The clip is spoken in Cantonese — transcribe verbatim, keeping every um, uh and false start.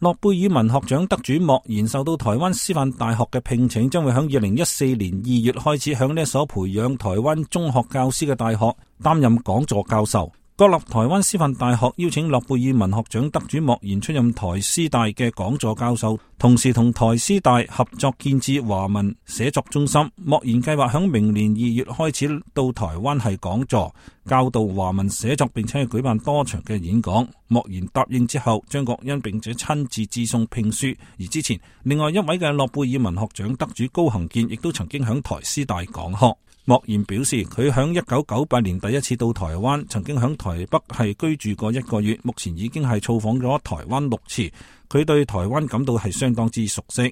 諾貝爾文學獎得主莫言受到台灣師範大學嘅聘請，將會喺二零一四年二月開始響呢一所培養台灣中學教師嘅大學擔任講座教授。國立台灣師範大學邀請諾貝爾文學獎得主莫言出任台師大嘅講座教授，同時同台師大合作建設華文寫作中心。莫言計劃響明年二月開始到台灣係講座，教導華文寫作，並且係舉辦多場嘅演講。莫言答應之後，張國恩並且親自致送聘書。而之前另外一位嘅諾貝爾文學獎得主高行健亦都曾經響台師大講學。莫言表示，佢響一九九八年第一次到台灣，曾經響台北係居住過一個月，目前已經係造訪咗台灣六次，佢對台灣感到係相當之熟悉。